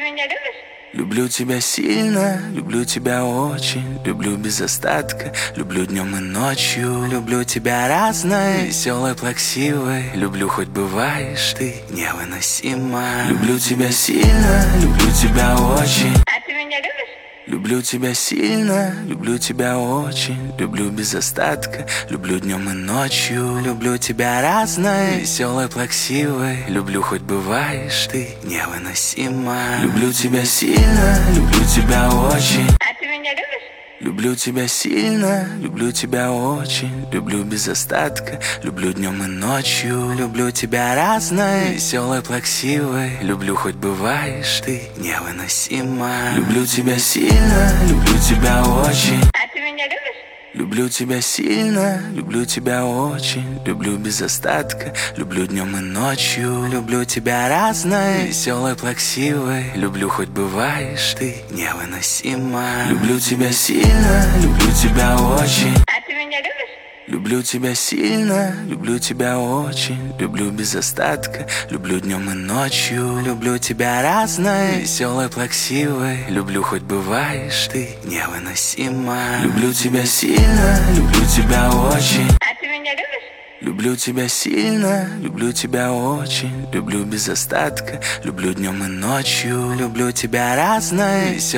меня любишь? Люблю тебя сильно, люблю тебя очень, люблю без остатка, люблю днем и ночью, люблю тебя разной, веселой, плаксивой, люблю хоть бываешь ты невыносима. Люблю тебя сильно, люблю тебя очень. А ты меня любишь? Люблю тебя сильно, люблю тебя очень, люблю без остатка, люблю днем и ночью, люблю тебя разной, веселой, плаксивой, люблю хоть бываешь ты невыносима. Люблю тебя сильно, люблю тебя очень. А ты меня любишь? Люблю тебя сильно, люблю тебя очень, люблю без остатка, люблю днем и ночью, люблю тебя разной, веселой, плаксивой, люблю хоть бываешь ты невыносима. Люблю тебя сильно, люблю тебя очень. А ты меня любишь? Люблю тебя сильно, люблю тебя очень, люблю без остатка, люблю днем и ночью, люблю тебя разной, веселой, плаксивой, люблю хоть бываешь ты невыносима. Люблю тебя сильно, люблю тебя очень. А ты меня любишь? Люблю тебя сильно, люблю тебя очень, люблю без остатка, люблю днем и ночью, люблю тебя разной, веселой, плаксивой, люблю хоть бываешь ты невыносима. Люблю тебя сильно, люблю тебя очень. А ты меня любишь? Люблю тебя сильно, люблю тебя очень, люблю без остатка, люблю днем и ночью, люблю тебя разной, веселой.